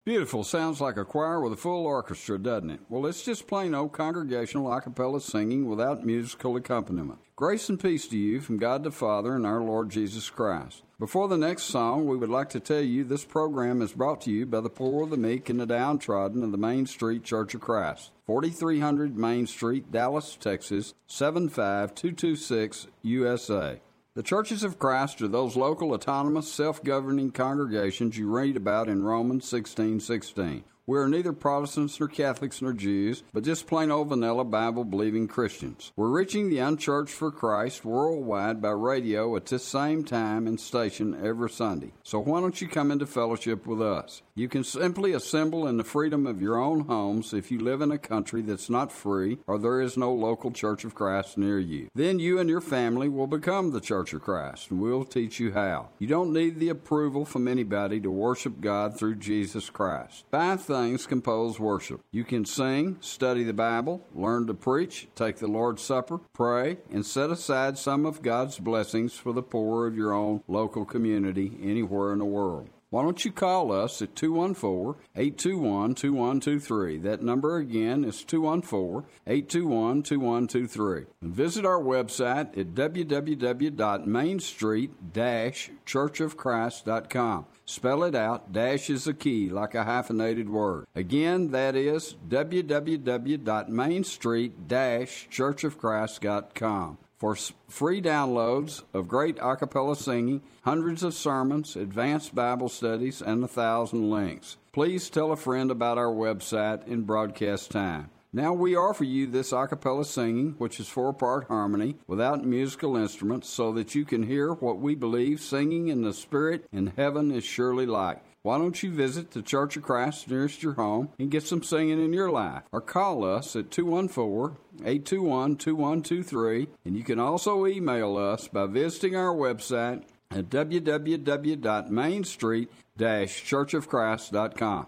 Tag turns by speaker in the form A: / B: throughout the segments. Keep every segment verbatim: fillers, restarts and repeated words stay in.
A: Beautiful. Sounds like a choir with a full orchestra, doesn't it? Well, it's just plain old congregational a cappella singing without musical accompaniment. Grace and peace to you from God the Father and our Lord Jesus Christ. Before the next song, we would like to tell you this program is brought to you by the poor, the meek, and the downtrodden of the Main Street Church of Christ, forty-three hundred Main Street, Dallas, Texas, seven five two two six, U S A. The Churches of Christ are those local, autonomous, self-governing congregations you read about in Romans sixteen sixteen. We are neither Protestants nor Catholics nor Jews, but just plain old vanilla Bible-believing Christians. We're reaching the unchurched for Christ worldwide by radio at this same time and station every Sunday. So why don't you come into fellowship with us? You can simply assemble in the freedom of your own homes if you live in a country that's not free or there is no local Church of Christ near you. Then you and your family will become the Church of Christ, and we'll teach you how. You don't need the approval from anybody to worship God through Jesus Christ. Five things compose worship. You can sing, study the Bible, learn to preach, take the Lord's Supper, pray, and set aside some of God's blessings for the poor of your own local community anywhere in the world. Why don't you call us at two one four, eight two one, two one two three. That number again is two one four, eight two one, two one two three. And visit our website at w w w dot main street dash church of christ dot com. Spell it out. Dash is a key, like a hyphenated word. Again, that is w w w dot main street dash church of christ dot com. For free downloads of great a cappella singing, hundreds of sermons, advanced Bible studies, and a thousand links. Please tell a friend about our website in broadcast time. Now we offer you this a cappella singing, which is four-part harmony, without musical instruments, so that you can hear what we believe singing in the Spirit in heaven is surely like. Why don't you visit the Church of Christ nearest your home and get some singing in your life? Or call us at two one four, eight two one, two one two three. And you can also email us by visiting our website at w w w dot main street dash church of christ dot com.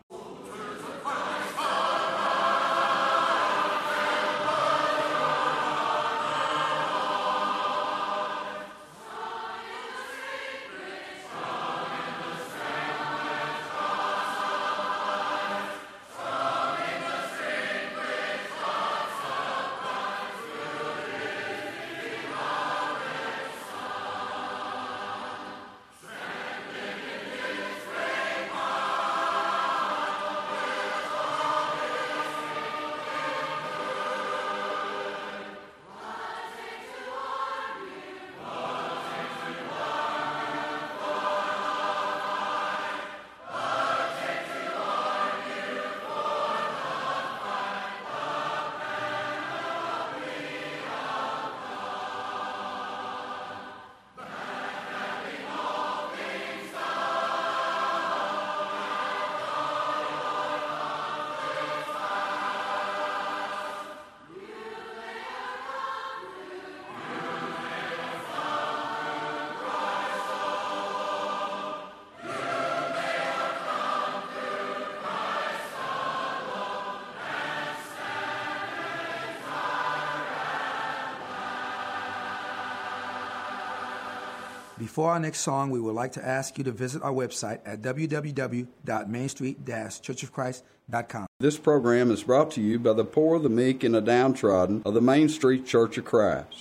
B: Before our next song, we would like to ask you to visit our website at w w w dot main street dash church of christ dot com.
A: This program is brought to you by the poor, the meek, and the downtrodden of the Main Street Church of Christ.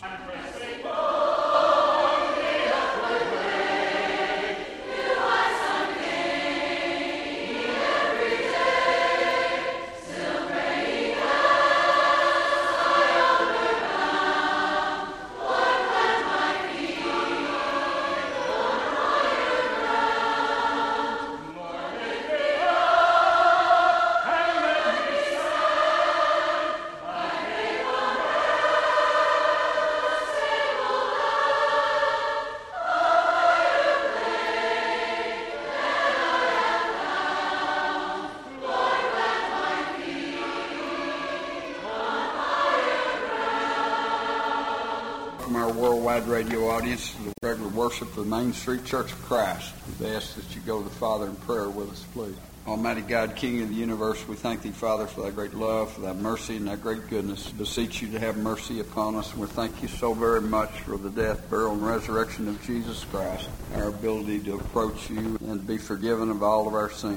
A: From our worldwide radio audience to the regular worship of the Main Street Church of Christ, we ask that you go to the Father in prayer with us, please. Almighty God, King of the universe, we thank Thee, Father, for Thy great love, for Thy mercy, and Thy great goodness. We beseech You to have mercy upon us, and we thank You so very much for the death, burial, and resurrection of Jesus Christ, our ability to approach You and be forgiven of all of our sins.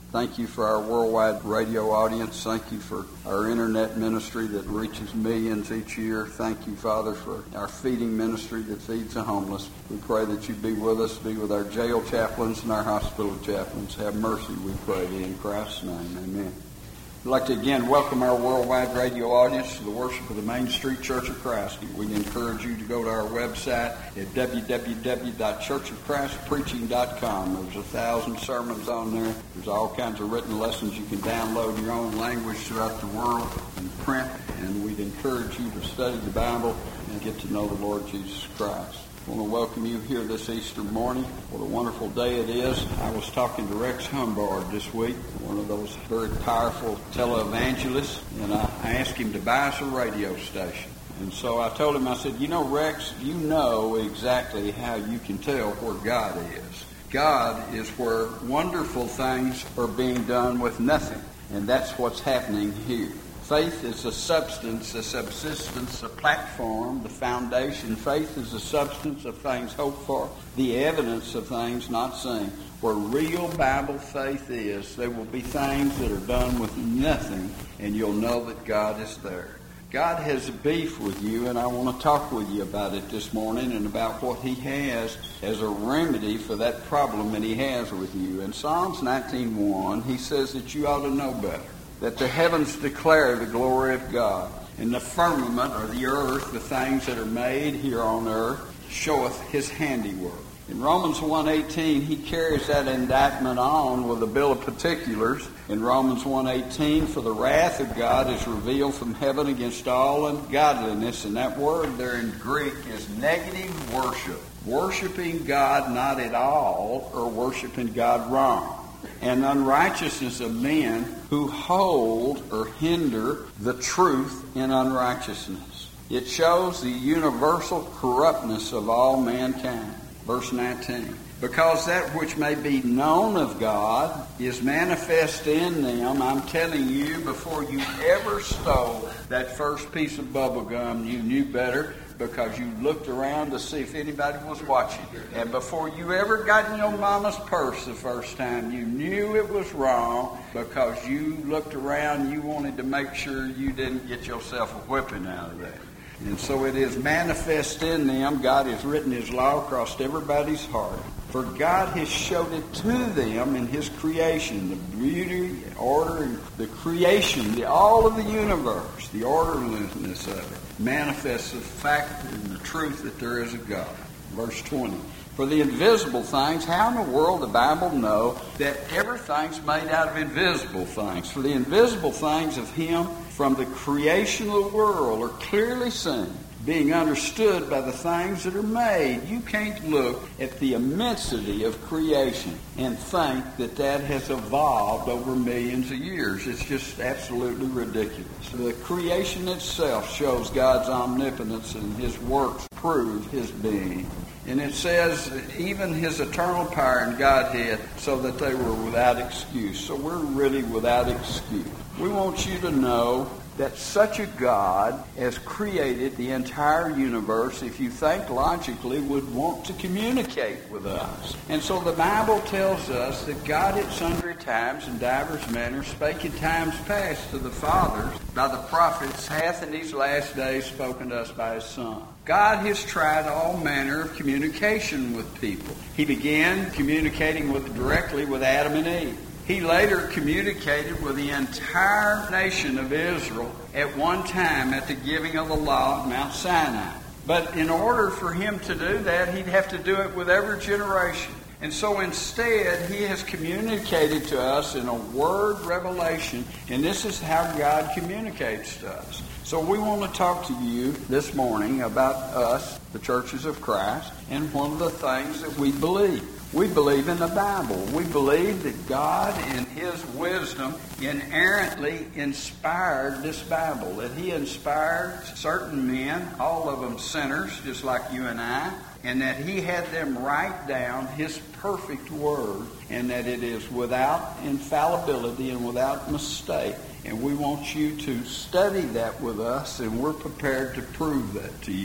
A: Thank you for our worldwide radio audience. Thank you for our internet ministry that reaches millions each year. Thank you, Father, for our feeding ministry that feeds the homeless. We pray that you be with us, be with our jail chaplains and our hospital chaplains. Have mercy, we pray in Christ's name. Amen. I'd like to again welcome our worldwide radio audience to the worship of the Main Street Church of Christ. We encourage you to go to our website at w w w dot church of christ preaching dot com. There's a thousand sermons on there. There's all kinds of written lessons you can download in your own language throughout the world in print. And we'd encourage you to study the Bible and get to know the Lord Jesus Christ. I want to welcome you here this Easter morning. What a wonderful day it is. I was talking to Rex Humbard this week, one of those very powerful televangelists, and I asked him to buy us a radio station. And so I told him, I said, you know, Rex, you know exactly how you can tell where God is. God is where wonderful things are being done with nothing, and that's what's happening here. Faith is a substance, a subsistence, a platform, the foundation. Faith is the substance of things hoped for, the evidence of things not seen. Where real Bible faith is, there will be things that are done with nothing, and you'll know that God is there. God has a beef with you, and I want to talk with you about it this morning and about what he has as a remedy for that problem that he has with you. In Psalms nineteen one, he says that you ought to know better. That the heavens declare the glory of God, and the firmament, or the earth, the things that are made here on earth, showeth his handiwork. In Romans one eighteen, he carries that indictment on with a bill of particulars. In Romans one eighteen, for the wrath of God is revealed from heaven against all ungodliness. And that word there in Greek is negative worship. Worshiping God not at all, or worshiping God wrong. And unrighteousness of men who hold or hinder the truth in unrighteousness. It shows the universal corruptness of all mankind. Verse nineteen. Because that which may be known of God is manifest in them. I'm telling you, before you ever stole that first piece of bubble gum, you knew better, because you looked around to see if anybody was watching. And before you ever got in your mama's purse the first time, you knew it was wrong, because you looked around, you wanted to make sure you didn't get yourself a whipping out of that. And so it is manifest in them. God has written his law across everybody's heart. For God has showed it to them in his creation, the beauty, order, and the creation, the, all of the universe, the orderliness of it, manifests the fact and the truth that there is a God. Verse twenty. For the invisible things, how in the world the Bible know that everything's made out of invisible things? For the invisible things of him from the creation of the world are clearly seen, being understood by the things that are made. You can't look at the immensity of creation and think that that has evolved over millions of years. It's just absolutely ridiculous. The creation itself shows God's omnipotence, and his works prove his being. And it says even his eternal power and Godhead, so that they were without excuse. So we're really without excuse. We want you to know that such a God has created the entire universe, if you think logically, would want to communicate with us. And so the Bible tells us that God at sundry times and divers manners spake in times past to the fathers by the prophets, hath in these last days spoken to us by his Son. God has tried all manner of communication with people. He began communicating with directly with Adam and Eve. He later communicated with the entire nation of Israel at one time at the giving of the law at Mount Sinai. But in order for him to do that, he'd have to do it with every generation. And so instead, he has communicated to us in a word revelation, and this is how God communicates to us. So we want to talk to you this morning about us, the churches of Christ, and one of the things that we believe. We believe in the Bible. We believe that God, in his wisdom, inerrantly inspired this Bible. That he inspired certain men, all of them sinners, just like you and I, and that he had them write down his perfect word, and that it is without infallibility and without mistake. And we want you to study that with us, and we're prepared to prove that to you.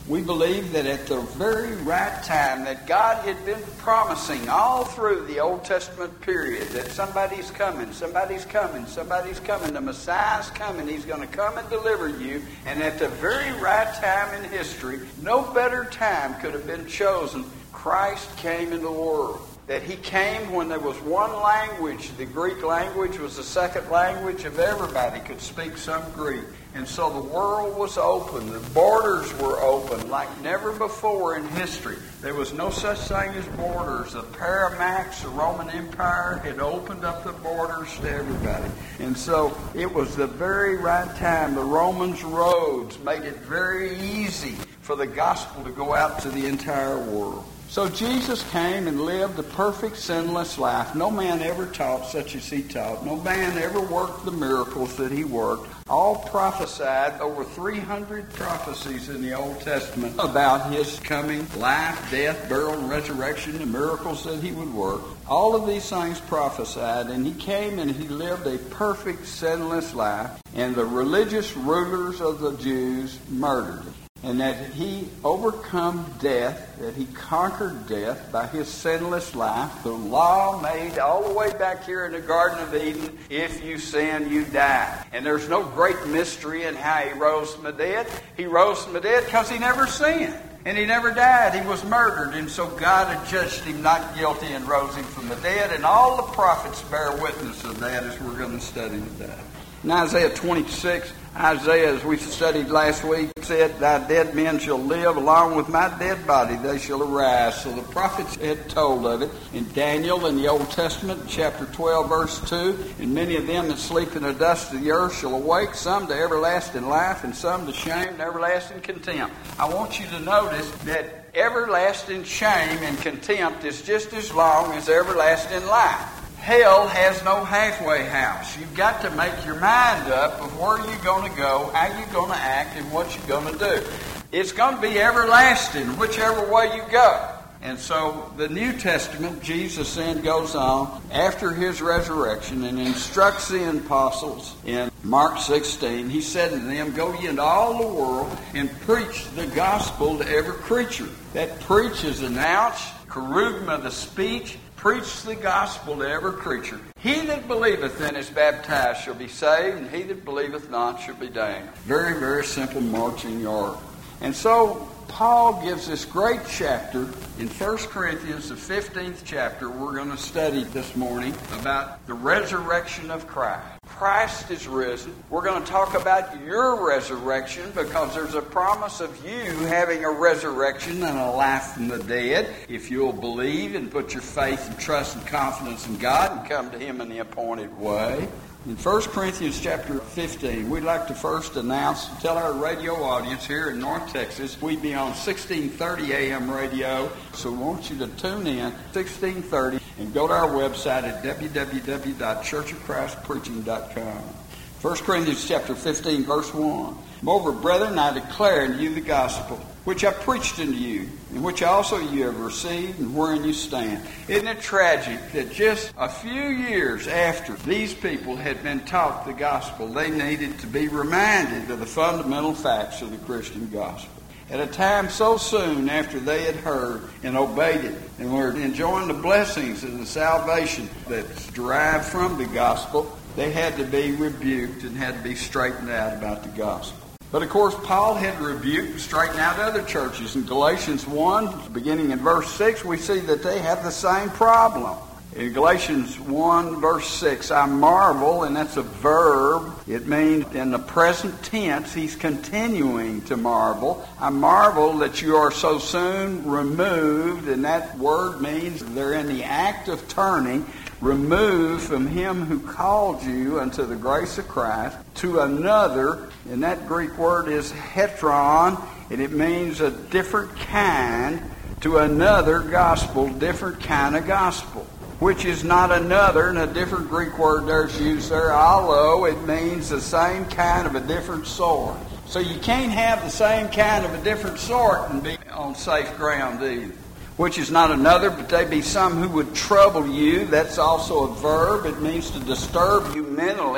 A: We believe that at the very right time that God had been promising all through the Old Testament period that somebody's coming, somebody's coming, somebody's coming, the Messiah's coming, he's going to come and deliver you. And at the very right time in history, no better time could have been chosen. Christ came into the world. That he came when there was one language. The Greek language was the second language of everybody could speak some Greek. And so the world was open. The borders were open like never before in history. There was no such thing as borders. The Paramax, the Roman Empire, had opened up the borders to everybody. And so it was the very right time. The Romans' roads made it very easy for the gospel to go out to the entire world. So Jesus came and lived a perfect, sinless life. No man ever taught such as he taught. No man ever worked the miracles that he worked. All prophesied, over three hundred prophecies in the Old Testament about his coming life, death, burial, and resurrection, the miracles that he would work. All of these things prophesied, and he came and he lived a perfect, sinless life. And the religious rulers of the Jews murdered him. And that he overcome death, that he conquered death by his sinless life. The law made all the way back here in the Garden of Eden, if you sin, you die. And there's no great mystery in how he rose from the dead. He rose from the dead because he never sinned. And he never died. He was murdered. And so God had judged him not guilty and rose him from the dead. And all the prophets bear witness of that as we're going to study today. In Isaiah twenty-six, Isaiah, as we studied last week, said, "Thy dead men shall live, along with my dead body they shall arise." So the prophets had told of it. In Daniel, in the Old Testament, chapter twelve, verse two, "And many of them that sleep in the dust of the earth shall awake, some to everlasting life, and some to shame and everlasting contempt." I want you to notice that everlasting shame and contempt is just as long as everlasting life. Hell has no halfway house. You've got to make your mind up of where you're going to go, how you're going to act, and what you're going to do. It's going to be everlasting, whichever way you go. And so the New Testament, Jesus then goes on after his resurrection and instructs the apostles in Mark sixteen. He said to them, "Go ye into all the world and preach the gospel to every creature." That preach is announced, kerugma the speech. Preach the gospel to every creature. He that believeth and is baptized shall be saved, and he that believeth not shall be damned. Very, very simple marching order. And so Paul gives this great chapter in First Corinthians, the fifteenth chapter. We're going to study this morning about the resurrection of Christ. Christ is risen. We're going to talk about your resurrection because there's a promise of you having a resurrection and a life from the dead if you'll believe and put your faith and trust and confidence in God and come to him in the appointed way. In First Corinthians chapter fifteen, we'd like to first announce, tell our radio audience here in North Texas, we'd be on sixteen thirty A M radio, so we want you to tune in sixteen thirty and go to our website at w w w dot church of christ preaching dot com. First Corinthians chapter fifteen, verse one. "Moreover, brethren, I declare unto you the gospel, which I preached unto you, and which also you have received, and wherein you stand." Isn't it tragic that just a few years after these people had been taught the gospel, they needed to be reminded of the fundamental facts of the Christian gospel? At a time so soon after they had heard and obeyed it, and were enjoying the blessings and the salvation that's derived from the gospel, they had to be rebuked and had to be straightened out about the gospel. But of course, Paul had rebuked and straightened out other churches. In Galatians one, beginning in verse six, we see that they have the same problem. In Galatians one, verse six, "I marvel," and that's a verb. It means in the present tense, he's continuing to marvel. "I marvel that you are so soon removed," and that word means they're in the act of turning, removed from him who called you unto the grace of Christ to another, and that Greek word is heteron, and it means a different kind, to another gospel, different kind of gospel, which is not another, and a different Greek word there's used there, allo, it means the same kind of a different sort. So you can't have the same kind of a different sort and be on safe ground either. Which is not another, but they be some who would trouble you. That's also a verb. It means to disturb you mentally,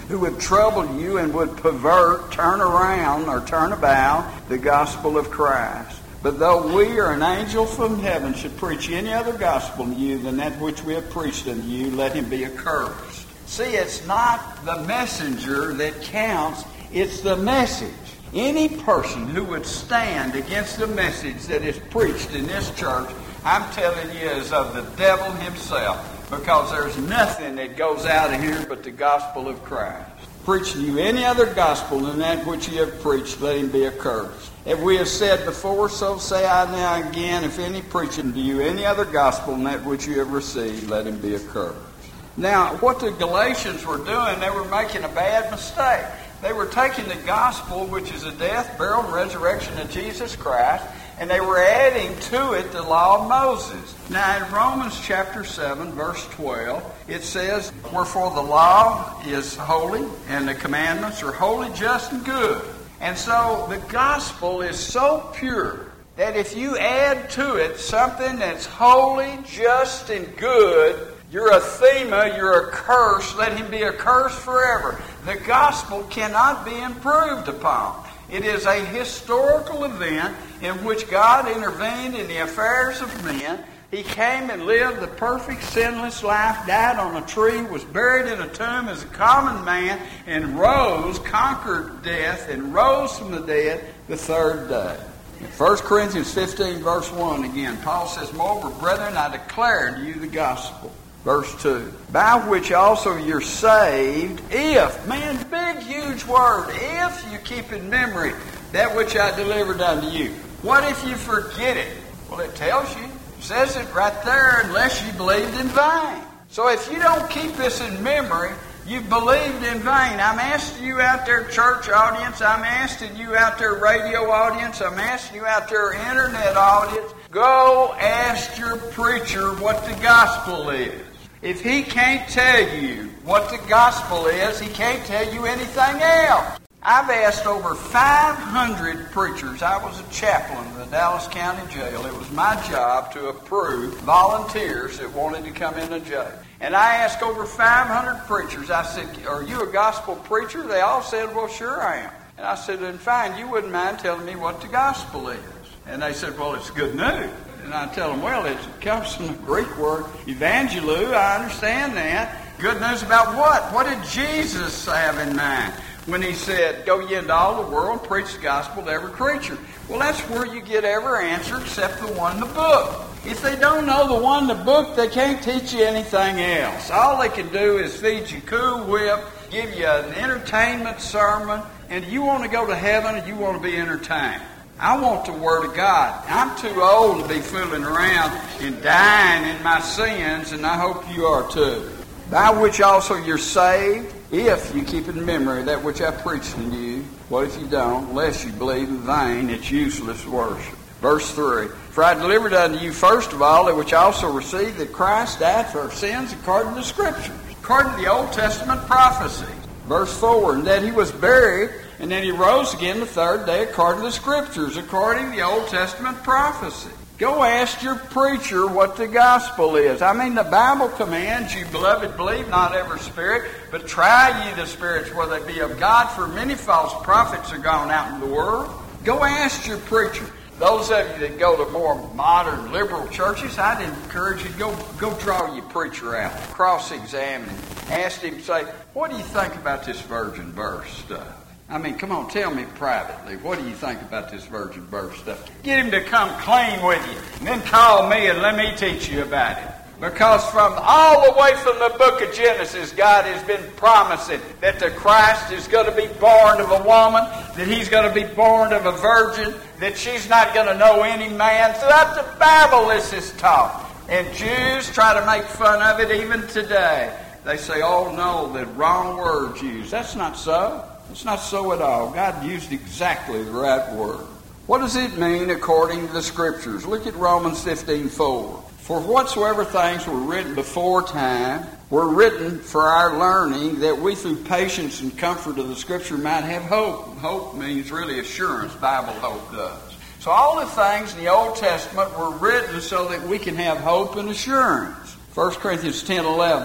A: who would trouble you and would pervert, turn around, or turn about the gospel of Christ. But though we or an angel from heaven should preach any other gospel to you than that which we have preached unto you, let him be accursed. See, it's not the messenger that counts, it's the message. Any person who would stand against the message that is preached in this church, I'm telling you, is of the devil himself, because there's nothing that goes out of here but the gospel of Christ. Preach to you any other gospel than that which you have preached, let him be accursed. As we have said before, so say I now again, if any preaching to you any other gospel than that which you have received, let him be accursed. Now, what the Galatians were doing, they were making a bad mistake. They were taking the gospel, which is the death, burial, and resurrection of Jesus Christ, and they were adding to it the law of Moses. Now, in Romans chapter seven, verse twelve, it says, wherefore the law is holy, and the commandments are holy, just, and good. And so the gospel is so pure that if you add to it something that's holy, just, and good, you're anathema, you're accursed, let him be accursed forever. The gospel cannot be improved upon. It is a historical event in which God intervened in the affairs of men. He came and lived the perfect, sinless life, died on a tree, was buried in a tomb as a common man, and rose, conquered death, and rose from the dead the third day. In First Corinthians fifteen, verse one, again, Paul says, moreover, brethren, I declare to you the gospel. Verse two, by which also you're saved, if, man, big, huge word, if you keep in memory that which I delivered unto you. What if you forget it? Well, it tells you. It says it right there, unless you believed in vain. So if you don't keep this in memory, you believed in vain. I'm asking you out there, church audience. I'm asking you out there, radio audience. I'm asking you out there, internet audience. Go ask your preacher what the gospel is. If he can't tell you what the gospel is, he can't tell you anything else. I've asked over five hundred preachers. I was a chaplain in the Dallas County Jail. It was my job to approve volunteers that wanted to come into jail. And I asked over five hundred preachers, I said, are you a gospel preacher? They all said, well, sure I am. And I said, then fine, you wouldn't mind telling me what the gospel is. And they said, well, it's good news. And I tell them, well, it comes from the Greek word evangelou. I understand that. Good news about what? What did Jesus have in mind when he said, go ye into all the world and preach the gospel to every creature? Well, that's where you get every answer except the one in the book. If they don't know the one in the book, they can't teach you anything else. All they can do is feed you Cool Whip, give you an entertainment sermon, and you want to go to heaven and you want to be entertained. I want the Word of God. I'm too old to be fooling around and dying in my sins, and I hope you are too. By which also you're saved, if you keep in memory that which I preached to you. What if you don't? Unless you believe in vain, it's useless worship. Verse three, for I delivered unto you first of all that which I also received, that Christ died for our sins according to the Scriptures, according to the Old Testament prophecy. Verse four, and that he was buried, and then he rose again the third day according to the Scriptures, according to the Old Testament prophecy. Go ask your preacher what the gospel is. I mean, the Bible commands you, beloved, believe not every spirit, but try ye the spirits whether they be of God, for many false prophets are gone out in the world. Go ask your preacher. Those of you that go to more modern liberal churches, I'd encourage you to go, go draw your preacher out, cross-examine him, ask him, say, what do you think about this virgin birth stuff? I mean, come on, tell me privately, what do you think about this virgin birth stuff? Get him to come clean with you, and then call me and let me teach you about it. Because from all the way from the book of Genesis, God has been promising that the Christ is going to be born of a woman, that he's going to be born of a virgin, that she's not going to know any man. Throughout the Bible this is taught. And Jews try to make fun of it even today. They say, oh no, the wrong word's used. That's not so. It's not so at all. God used exactly the right word. What does it mean according to the Scriptures? Look at Romans fifteen four. For whatsoever things were written before time were written for our learning, that we through patience and comfort of the Scripture might have hope. Hope means really assurance. Bible hope does. So all the things in the Old Testament were written so that we can have hope and assurance. First Corinthians ten eleven.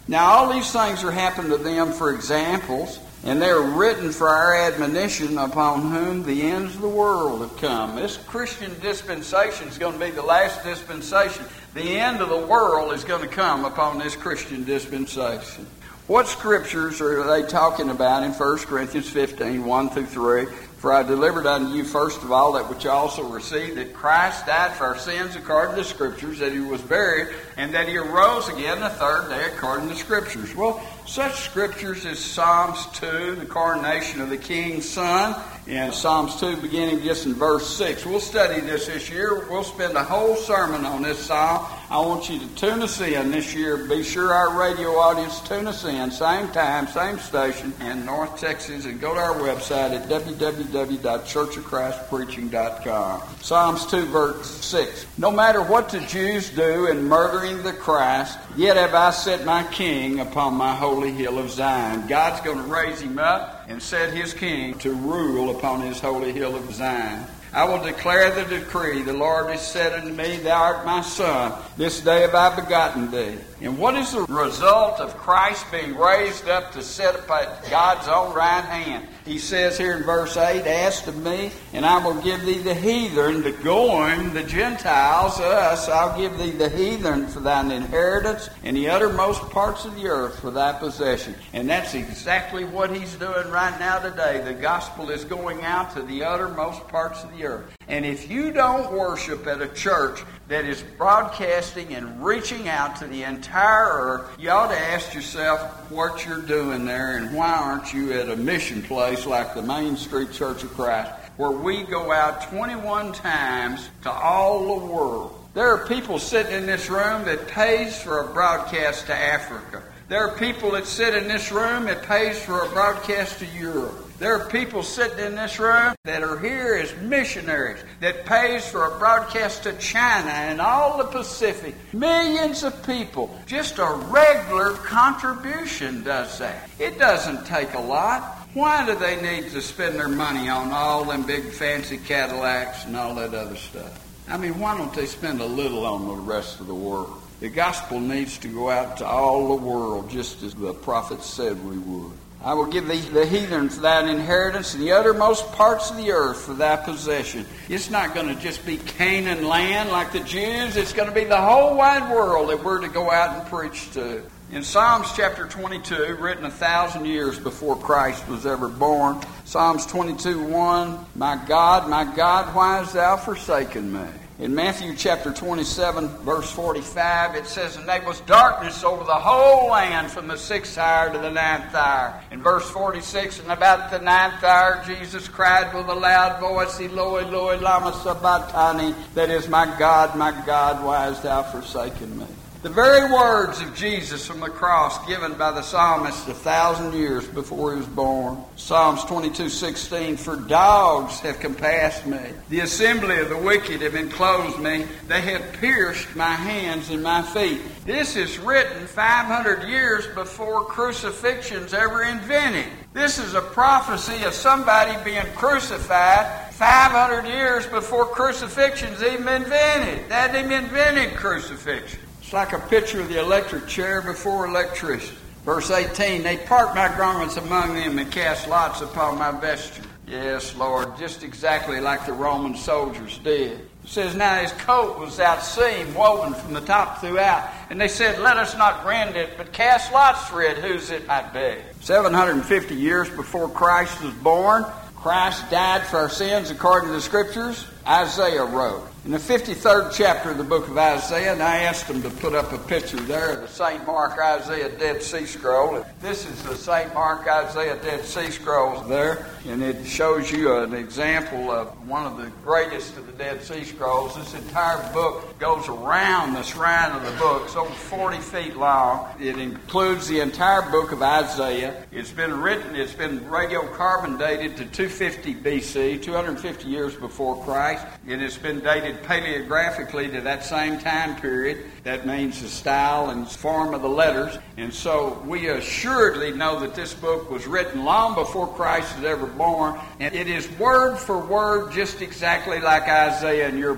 A: Now, all these things are happened to them for examples, and they're written for our admonition, upon whom the ends of the world have come. This Christian dispensation is going to be the last dispensation. The end of the world is going to come upon this Christian dispensation. What scriptures are they talking about in First Corinthians fifteen, one through three? For I delivered unto you first of all that which I also received, that Christ died for our sins according to the Scriptures, that he was buried, and that he arose again the third day according to the Scriptures. Well, such Scriptures as Psalms two, the coronation of the King's Son, and Psalms two beginning just in verse six. We'll study this this year. We'll spend a whole sermon on this psalm. I want you to tune us in this year. Be sure our radio audience tune us in. Same time, same station in North Texas. And go to our website at w w w dot church of christ preaching dot com. Psalms two, verse six. No matter what the Jews do in murdering the Christ, yet have I set my king upon my holy hill of Zion. God's going to raise him up and set his king to rule upon his holy hill of Zion. I will declare the decree. The Lord has said unto me, Thou art my son. This day have I begotten thee. And what is the result of Christ being raised up to sit up at God's own right hand? He says here in verse eight, Ask of me, and I will give thee the heathen, the Goyim, the Gentiles, us. I'll give thee the heathen for thine inheritance, and the uttermost parts of the earth for thy possession. And that's exactly what he's doing right now today. The gospel is going out to the uttermost parts of the earth. And if you don't worship at a church that is broadcasting and reaching out to the entire earth, you ought to ask yourself what you're doing there, and why aren't you at a mission place like the Main Street Church of Christ, where we go out twenty-one times to all the world. There are people sitting in this room that pays for a broadcast to Africa. There are people that sit in this room that pays for a broadcast to Europe. There are people sitting in this room that are here as missionaries that pays for a broadcast to China and all the Pacific. Millions of people. Just a regular contribution does that. It doesn't take a lot. Why do they need to spend their money on all them big fancy Cadillacs and all that other stuff? I mean, why don't they spend a little on the rest of the world? The gospel needs to go out to all the world, just as the prophet said we would. I will give thee the heathen for thine inheritance, and the uttermost parts of the earth for thy possession. It's not going to just be Canaan land like the Jews. It's going to be the whole wide world that we're to go out and preach to. In Psalms chapter twenty-two, written a thousand years before Christ was ever born, Psalms twenty-two, one, My God, my God, why hast thou forsaken me? In Matthew chapter twenty-seven, verse forty-five, it says, And there was darkness over the whole land from the sixth hour to the ninth hour. In verse forty-six, And about the ninth hour, Jesus cried with a loud voice, Eloi, Eloi, lama sabachthani, that is, My God, my God, why hast thou forsaken me? The very words of Jesus from the cross given by the psalmist a thousand years before he was born. Psalms twenty-two, sixteen, For dogs have compassed me. The assembly of the wicked have enclosed me. They have pierced my hands and my feet. This is written five hundred years before crucifixion's ever invented. This is a prophecy of somebody being crucified five hundred years before crucifixion's even invented. They hadn't even invented crucifixion. It's like a picture of the electric chair before electricity. Verse eighteen, They part my garments among them and cast lots upon my vesture. Yes, Lord, just exactly like the Roman soldiers did. It says, Now his coat was out seam, woven from the top throughout. And they said, Let us not rend it, but cast lots for it, whose it might be. seven hundred fifty years before Christ was born, Christ died for our sins according to the Scriptures, Isaiah wrote. In the fifty-third chapter of the book of Isaiah, and I asked them to put up a picture there of the Saint Mark Isaiah Dead Sea Scroll. This is the Saint Mark Isaiah Dead Sea Scrolls there, and it shows you an example of one of the greatest of the Dead Sea Scrolls. This entire book goes around the shrine of the book. It's over forty feet long. It includes the entire book of Isaiah. It's been written, it's been radiocarbon dated to two fifty B C, two hundred fifty years before Christ, and it's been dated paleographically to that same time period. That means the style and form of the letters. And so we assuredly know that this book was written long before Christ was ever born. And it is word for word just exactly like Isaiah in your book.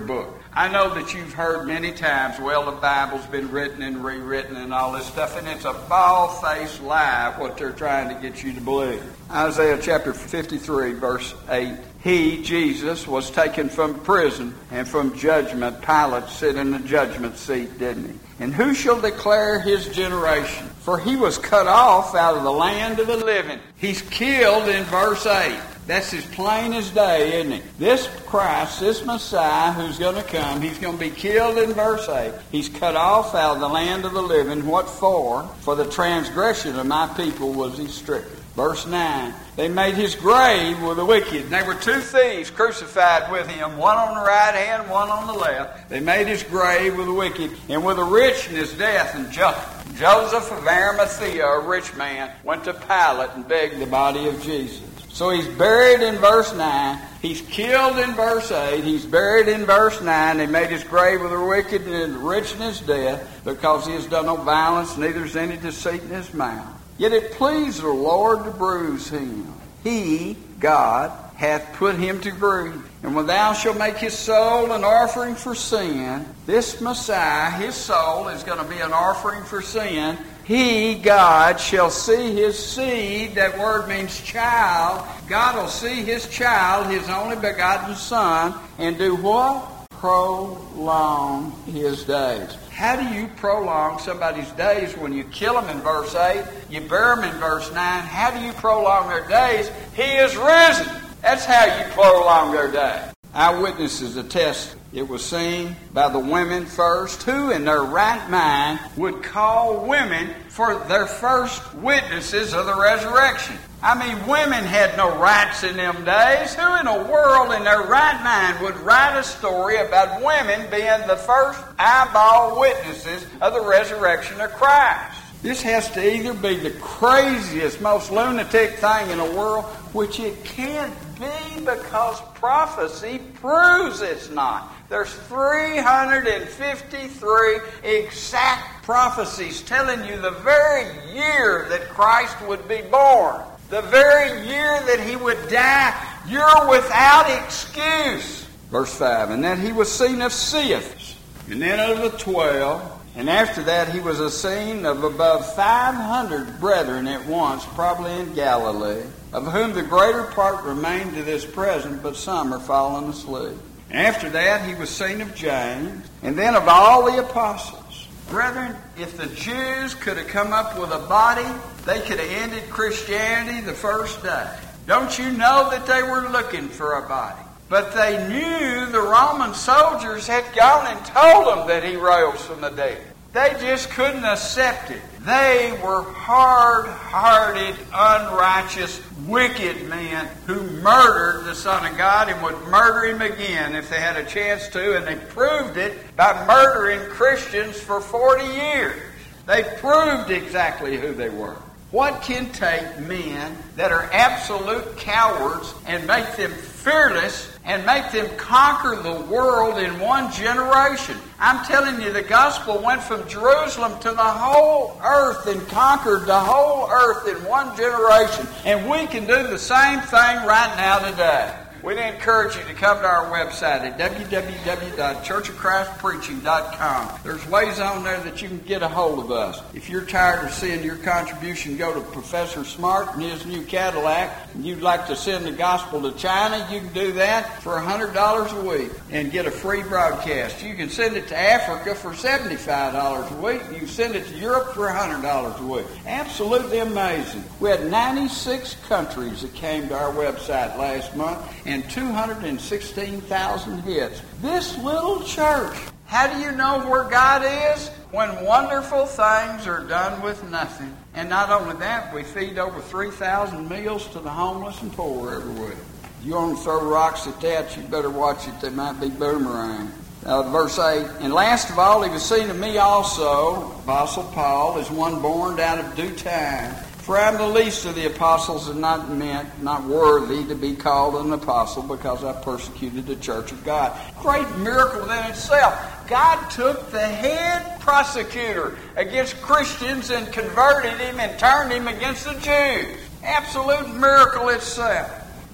A: I know that you've heard many times, well, the Bible's been written and rewritten and all this stuff, and it's a bald-faced lie what they're trying to get you to believe. Isaiah chapter fifty-three, verse eight. He, Jesus, was taken from prison, and from judgment Pilate sit in the judgment seat, didn't he? And who shall declare his generation? For he was cut off out of the land of the living. He's killed in verse eight. That's as plain as day, isn't it? This Christ, this Messiah who's going to come, he's going to be killed in verse eight. He's cut off out of the land of the living. What for? For the transgression of my people was he stricken. Verse nine, they made his grave with the wicked. And there were two thieves crucified with him, one on the right hand, one on the left. They made his grave with the wicked, and with the rich in his death. And jo- Joseph of Arimathea, a rich man, went to Pilate and begged the body of Jesus. So he's buried in verse nine. He's killed in verse eight. He's buried in verse nine. They made his grave with the wicked and the rich in his death, because he has done no violence, neither is any deceit in his mouth. Yet it pleased the Lord to bruise him. He, God, hath put him to grief. And when thou shalt make his soul an offering for sin, this Messiah, his soul, is going to be an offering for sin. He, God, shall see his seed. That word means child. God will see his child, his only begotten Son, and do what? Prolong his days. How do you prolong somebody's days when you kill them in verse eight, you bury them in verse nine? How do you prolong their days? He is risen. That's how you prolong their day. Eyewitnesses attest it was seen by the women first, who in their right mind would call women for their first witnesses of the resurrection. I mean, women had no rights in them days. Who in a world in their right mind would write a story about women being the first eyeball witnesses of the resurrection of Christ? This has to either be the craziest, most lunatic thing in the world, which it can't be, because prophecy proves it's not. There's three hundred fifty-three exact prophecies telling you the very year that Christ would be born, the very year that he would die. You're without excuse. Verse five, and that he was seen of Cephas, and then of the twelve. And after that he was a seen of above five hundred brethren at once, probably in Galilee, of whom the greater part remain to this present, but some are fallen asleep. And after that he was seen of James, and then of all the apostles. Brethren, if the Jews could have come up with a body, they could have ended Christianity the first day. Don't you know that they were looking for a body? But they knew the Roman soldiers had gone and told them that he rose from the dead. They just couldn't accept it. They were hard-hearted, unrighteous, wicked men who murdered the Son of God and would murder him again if they had a chance to. And they proved it by murdering Christians for forty years. They proved exactly who they were. What can take men that are absolute cowards and make them fearless and make them conquer the world in one generation? I'm telling you, the gospel went from Jerusalem to the whole earth and conquered the whole earth in one generation. And we can do the same thing right now today. We'd encourage you to come to our website at w w w dot church of christ preaching dot com. There's ways on there that you can get a hold of us. If you're tired of seeing your contribution go to Professor Smart and his new Cadillac, and you'd like to send the gospel to China, you can do that for one hundred dollars a week and get a free broadcast. You can send it to Africa for seventy-five dollars a week. You can send it to Europe for one hundred dollars a week. Absolutely amazing. We had ninety-six countries that came to our website last month, and two hundred sixteen thousand hits. This little church. How do you know where God is? When wonderful things are done with nothing. And not only that, we feed over three thousand meals to the homeless and poor everywhere. If you want to throw rocks at that, you better watch it. They might be boomerang. Uh, verse eight, and last of all, he was seen of me also, Apostle Paul, as one born out of due time. For I am the least of the apostles, and not meant, not worthy to be called an apostle, because I persecuted the church of God. Great miracle in itself. God took the head prosecutor against Christians and converted him and turned him against the Jews. Absolute miracle itself.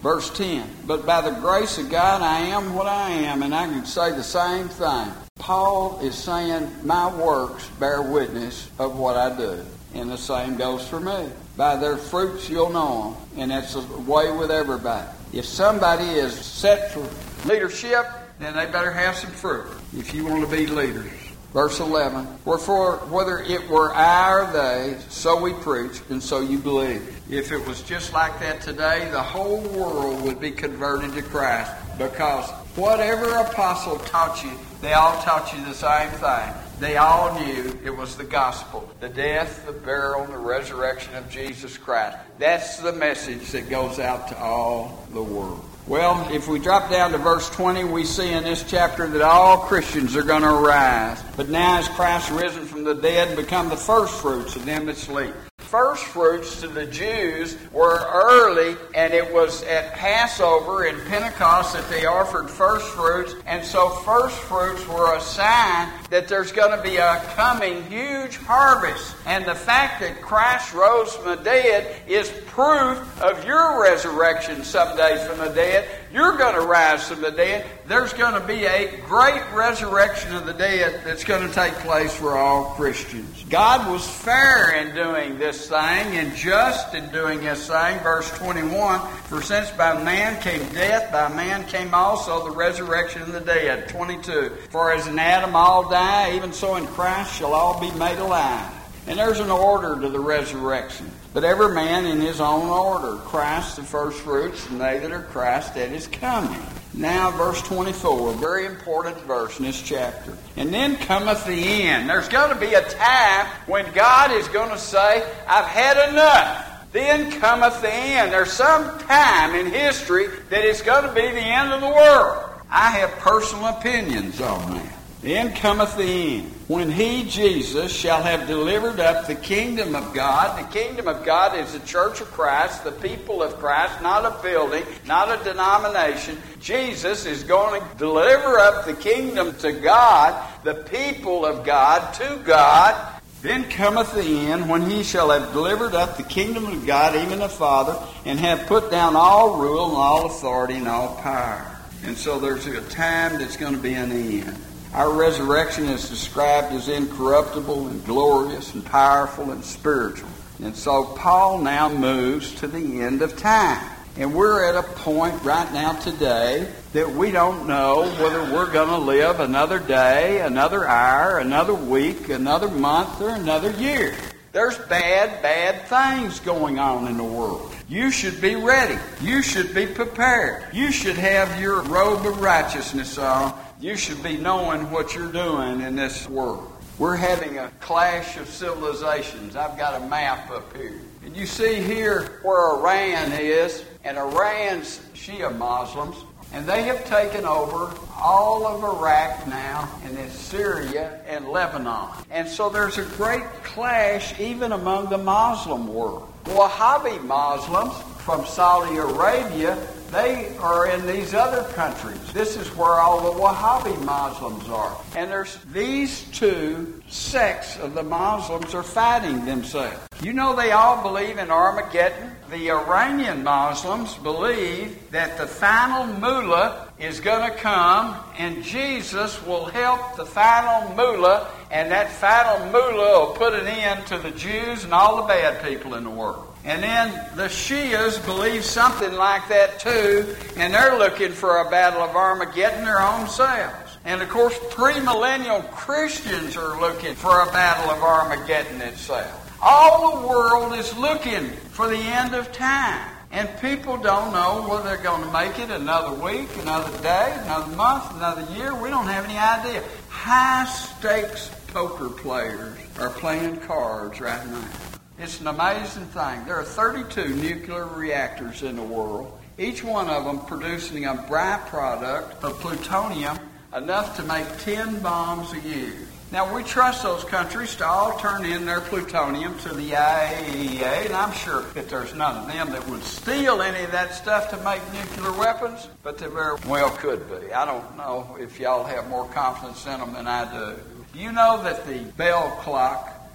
A: Verse ten, but by the grace of God I am what I am, and I can say the same thing. Paul is saying my works bear witness of what I do, and the same goes for me. By their fruits you'll know them, and that's the way with everybody. If somebody is set for leadership, then they better have some fruit if you want to be leaders. Verse eleven, wherefore, whether it were I or they, so we preach, and so you believe. If it was just like that today, the whole world would be converted to Christ, because whatever apostle taught you, they all taught you the same thing. They all knew it was the gospel, the death, the burial, and the resurrection of Jesus Christ. That's the message that goes out to all the world. Well, if we drop down to verse twenty, we see in this chapter that all Christians are going to arise. But now is Christ risen from the dead and become the first fruits of them that sleep. First fruits to the Jews were early, and it was at Passover and Pentecost that they offered first fruits. And so first fruits were a sign that there's going to be a coming huge harvest. And the fact that Christ rose from the dead is proof of your resurrection someday from the dead. You're going to rise from the dead. There's going to be a great resurrection of the dead that's going to take place for all Christians. God was fair in doing this thing and just in doing this thing. Verse twenty-one, for since by man came death, by man came also the resurrection of the dead. twenty-two, for as in Adam all die, even so in Christ shall all be made alive. And there's an order to the resurrection, but every man in his own order. Christ the first fruits, and they that are Christ at his coming. Now verse twenty-four, a very important verse in this chapter. And then cometh the end. There's going to be a time when God is going to say, I've had enough. Then cometh the end. There's some time in history that it's going to be the end of the world. I have personal opinions on that. Then cometh the end, when he, Jesus, shall have delivered up the kingdom of God. The kingdom of God is the church of Christ, the people of Christ, not a building, not a denomination. Jesus is going to deliver up the kingdom to God, the people of God to God. Then cometh the end, when he shall have delivered up the kingdom of God, even the Father, and have put down all rule and all authority and all power. And so there's a time that's going to be an end. Our resurrection is described as incorruptible and glorious and powerful and spiritual. And so Paul now moves to the end of time. And we're at a point right now today that we don't know whether we're going to live another day, another hour, another week, another month, or another year. There's bad, bad things going on in the world. You should be ready. You should be prepared. You should have your robe of righteousness on. You should be knowing what you're doing in this world. We're having a clash of civilizations. I've got a map up here. And you see here where Iran is, and Iran's Shia Muslims, and they have taken over all of Iraq now, and then Syria and Lebanon. And so there's a great clash even among the Muslim world. Wahhabi Muslims from Saudi Arabia, they are in these other countries. This is where all the Wahhabi Muslims are. And there's these two sects of the Muslims are fighting themselves. You know they all believe in Armageddon. The Iranian Muslims believe that the final mullah is going to come and Jesus will help the final mullah, and that final mullah will put an end to the Jews and all the bad people in the world. And then the Shias believe something like that too, and they're looking for a battle of Armageddon their own selves. And of course, premillennial Christians are looking for a battle of Armageddon itself. All the world is looking for the end of time. And people don't know whether they're going to make it another week, another day, another month, another year. We don't have any idea. High-stakes poker players are playing cards right now. It's an amazing thing. There are thirty-two nuclear reactors in the world, each one of them producing a byproduct of plutonium enough to make ten bombs a year. Now, we trust those countries to all turn in their plutonium to the I A E A, and I'm sure that there's none of them that would steal any of that stuff to make nuclear weapons, but they very well could be. I don't know if y'all have more confidence in them than I do. Do you know that the bell clock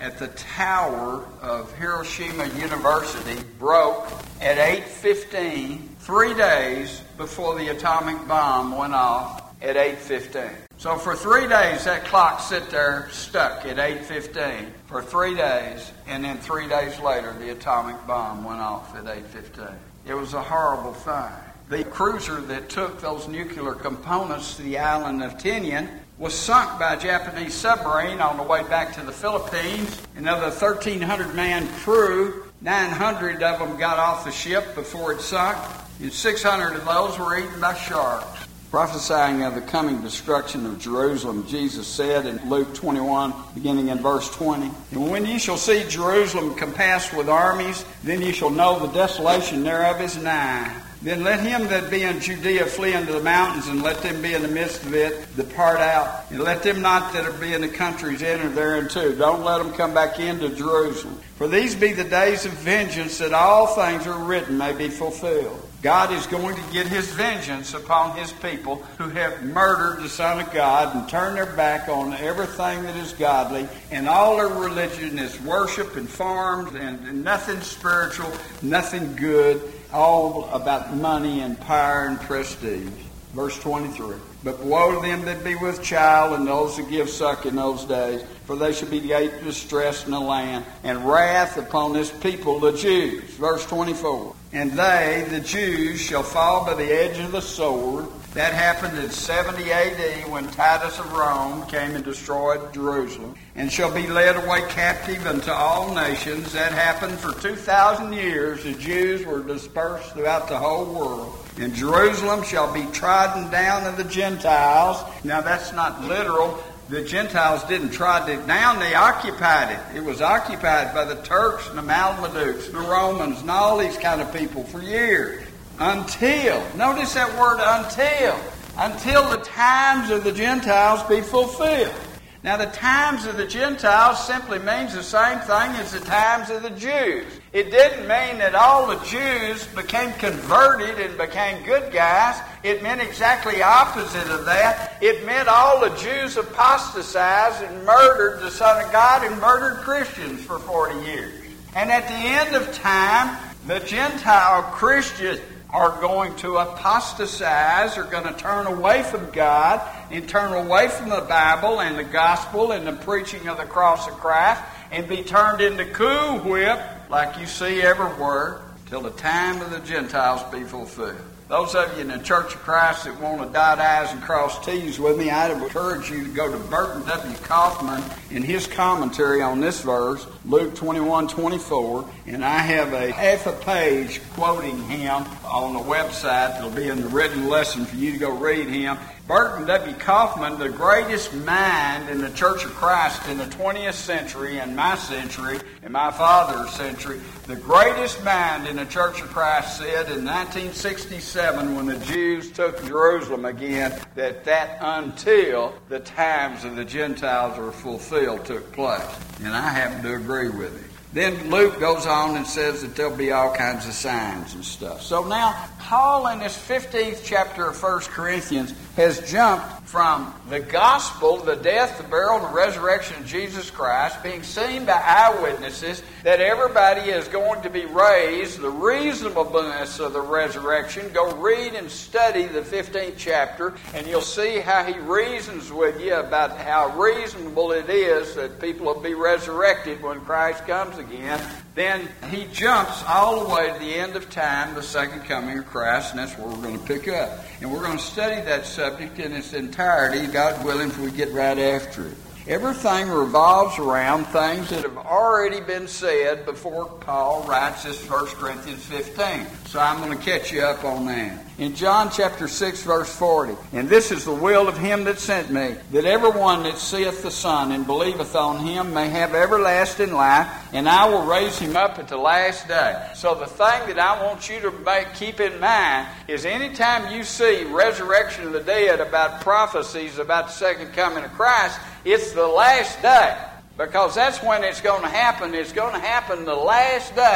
A: at the tower of Hiroshima University broke at eight fifteen, three days before the atomic bomb went off at eight fifteen. So for three days, that clock sit there stuck at eight fifteen for three days, and then three days later, the atomic bomb went off at eight fifteen. It was a horrible thing. The cruiser that took those nuclear components to the island of Tinian was sunk by a Japanese submarine on the way back to the Philippines. Another thirteen hundred man crew, nine hundred of them got off the ship before it sunk, and six hundred of those were eaten by sharks. Prophesying of the coming destruction of Jerusalem, Jesus said in Luke twenty-one, beginning in verse twenty, "And when ye shall see Jerusalem compassed with armies, then ye shall know the desolation thereof is nigh. Then let him that be in Judea flee unto the mountains, and let them be in the midst of it depart out. And let them not that be in the countries enter thereinto." Don't let them come back into Jerusalem. "For these be the days of vengeance, that all things are written may be fulfilled." God is going to get his vengeance upon his people who have murdered the Son of God and turned their back on everything that is godly, and all their religion is worship and farms and, and nothing spiritual, nothing good, all about money and power and prestige. Verse twenty-three, "But woe to them that be with child, and those that give suck in those days, for they shall be great distress in the land, and wrath upon this people, the Jews." Verse twenty-four, "And they, the Jews, shall fall by the edge of the sword." That happened in seventy A D when Titus of Rome came and destroyed Jerusalem. "And shall be led away captive unto all nations." That happened for two thousand years. The Jews were dispersed throughout the whole world. "And Jerusalem shall be trodden down of the Gentiles." Now that's not literal. The Gentiles didn't trod it down, they occupied it. It was occupied by the Turks and the Mamelukes, the Romans, and all these kind of people for years. Until, notice that word until, until the times of the Gentiles be fulfilled. Now the times of the Gentiles simply means the same thing as the times of the Jews. It didn't mean that all the Jews became converted and became good guys. It meant exactly opposite of that. It meant all the Jews apostatized and murdered the Son of God and murdered Christians for forty years. And at the end of time, the Gentile Christians are going to apostatize, are going to turn away from God and turn away from the Bible and the gospel and the preaching of the cross of Christ and be turned into cool whip like you see everywhere till the time of the Gentiles be fulfilled. Those of you in the Church of Christ that want to dot I's and cross T's with me, I'd encourage you to go to Burton W. Kaufman in his commentary on this verse, Luke twenty-one twenty-four, and I have a half a page quoting him on the website. It'll be in the written lesson for you to go read him. Burton W. Kaufman, the greatest mind in the Church of Christ in the twentieth century, and my century, and my father's century, the greatest mind in the Church of Christ said in nineteen sixty-seven when the Jews took Jerusalem again, that that until the times of the Gentiles were fulfilled took place. And I happen to agree with him. Then Luke goes on and says that there'll be all kinds of signs and stuff. So now, Paul in this fifteenth chapter of First Corinthians has jumped from the gospel, the death, the burial, and the resurrection of Jesus Christ, being seen by eyewitnesses, that everybody is going to be raised, the reasonableness of the resurrection. Go read and study the fifteenth chapter, and you'll see how he reasons with you about how reasonable it is that people will be resurrected when Christ comes again. Then he jumps all the way to the end of time, the second coming of Christ, and that's where we're going to pick up. And we're going to study that subject in its entirety, God willing, if we get right after it. Everything revolves around things that have already been said before Paul writes this First Corinthians fifteen. So I'm going to catch you up on that. In John chapter six, verse forty, "And this is the will of him that sent me, that everyone that seeth the Son and believeth on him may have everlasting life, and I will raise him up at the last day." So the thing that I want you to make, keep in mind is anytime you see resurrection of the dead about prophecies about the second coming of Christ, it's the last day. Because that's when it's going to happen. It's going to happen the last day.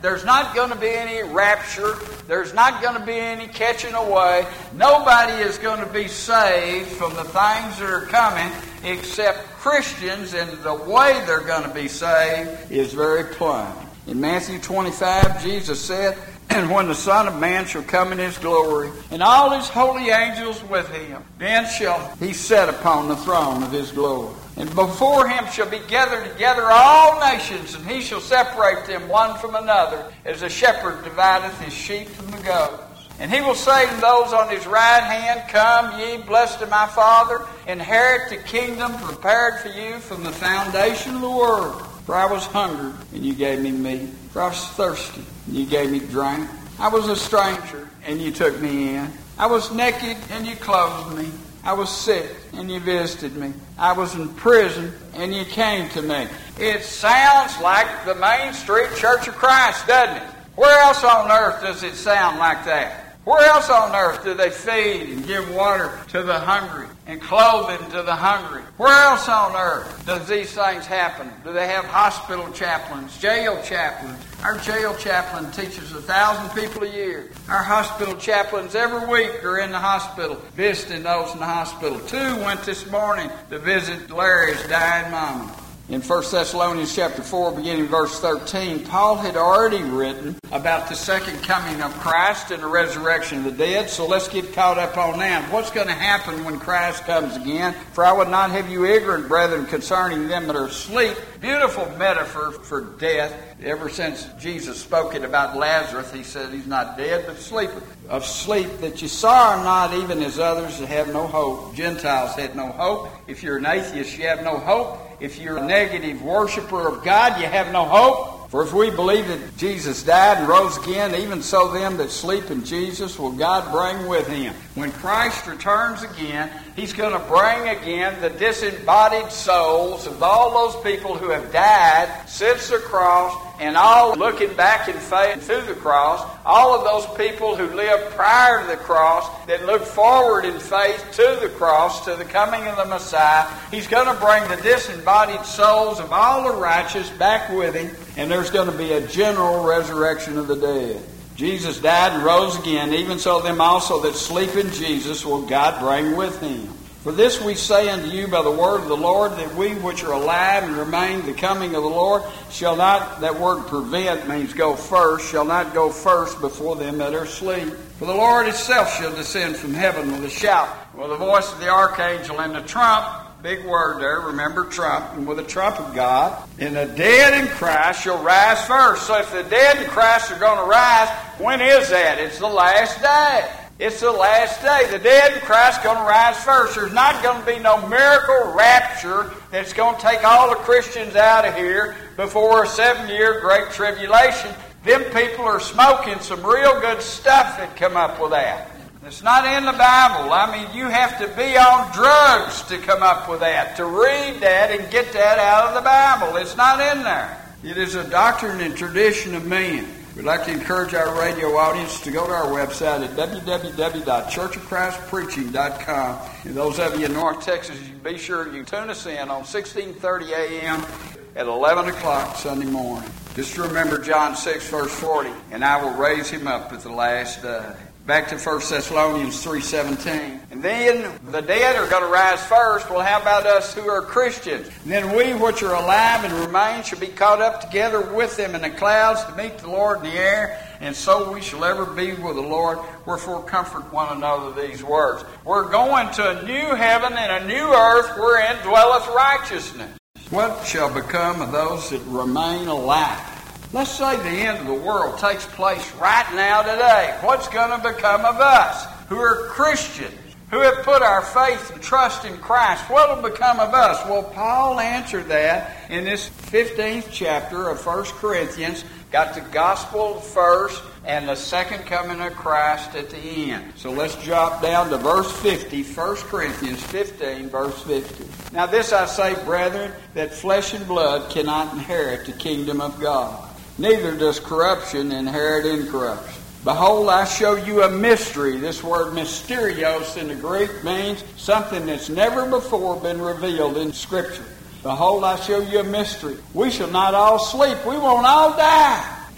A: There's not going to be any rapture. There's not going to be any catching away. Nobody is going to be saved from the things that are coming except Christians, and the way they're going to be saved is very plain. In Matthew twenty-five, Jesus said, "And when the Son of Man shall come in his glory, and all his holy angels with him, then shall he sit upon the throne of his glory. And before him shall be gathered together all nations, and he shall separate them one from another, as a shepherd divideth his sheep from the goats. And he will say to those on his right hand, Come, ye blessed of my Father, inherit the kingdom prepared for you from the foundation of the world. For I was hungry, and you gave me meat. For I was thirsty, and you gave me drink. I was a stranger, and you took me in. I was naked, and you clothed me. I was sick, and you visited me. I was in prison, and you came to me." It sounds like the Main Street Church of Christ, doesn't it? Where else on earth does it sound like that? Where else on earth do they feed and give water to the hungry and clothing to the hungry? Where else on earth does these things happen? Do they have hospital chaplains, jail chaplains? Our jail chaplain teaches a thousand people a year. Our hospital chaplains every week are in the hospital, visiting those in the hospital. Two went this morning to visit Larry's dying mama. In First Thessalonians chapter four, beginning verse thirteen, Paul had already written about the second coming of Christ and the resurrection of the dead, so let's get caught up on that. What's going to happen when Christ comes again? "For I would not have you ignorant, brethren, concerning them that are asleep." Beautiful metaphor for death. Ever since Jesus spoke it about Lazarus, he said he's not dead, but sleeping. Of sleep, that you sorrow not even as others that have no hope. Gentiles had no hope. If you're an atheist, you have no hope. If you're a negative worshiper of God, you have no hope. For if we believe that Jesus died and rose again, even so them that sleep in Jesus will God bring with him. When Christ returns again, he's going to bring again the disembodied souls of all those people who have died since the cross, and all looking back in faith through the cross, all of those people who lived prior to the cross that look forward in faith to the cross, to the coming of the Messiah. He's going to bring the disembodied souls of all the righteous back with him, and there's going to be a general resurrection of the dead. Jesus died and rose again, even so them also that sleep in Jesus will God bring with him. For this we say unto you by the word of the Lord, that we which are alive and remain the coming of the Lord shall not, that word prevent means go first, shall not go first before them that are asleep. For the Lord himself shall descend from heaven with a shout, with the voice of the archangel and the trump, big word there, remember trump, and with the trump of God, and the dead in Christ shall rise first. So if the dead in Christ are going to rise, when is that? It's the last day. It's the last day. The dead in Christ are going to rise first. There's not going to be no miracle rapture that's going to take all the Christians out of here before a seven-year great tribulation. Them people are smoking some real good stuff that come up with that. It's not in the Bible. I mean, you have to be on drugs to come up with that, to read that and get that out of the Bible. It's not in there. It is a doctrine and tradition of men. We'd like to encourage our radio audience to go to our website at w w w dot church of christ preaching dot com. And those of you in North Texas, you be sure you tune us in on sixteen thirty a.m. at eleven o'clock Sunday morning. Just remember John six, verse forty, and I will raise him up at the last day. Back to First Thessalonians three seventeen. And then the dead are going to rise first. Well, how about us who are Christians? And then we which are alive and remain shall be caught up together with them in the clouds to meet the Lord in the air. And so we shall ever be with the Lord. Wherefore comfort one another these words. We're going to a new heaven and a new earth wherein dwelleth righteousness. What shall become of those that remain alive? Let's say the end of the world takes place right now today. What's going to become of us who are Christians, who have put our faith and trust in Christ? What will become of us? Well, Paul answered that in this fifteenth chapter of First Corinthians. Got the gospel first and the second coming of Christ at the end. So let's drop down to verse fifty, First Corinthians fifteen, verse fifty. Now this I say, brethren, that flesh and blood cannot inherit the kingdom of God. Neither does corruption inherit incorruption. Behold, I show you a mystery. This word mysterios in the Greek means something that's never before been revealed in Scripture. Behold, I show you a mystery. We shall not all sleep. We won't all die.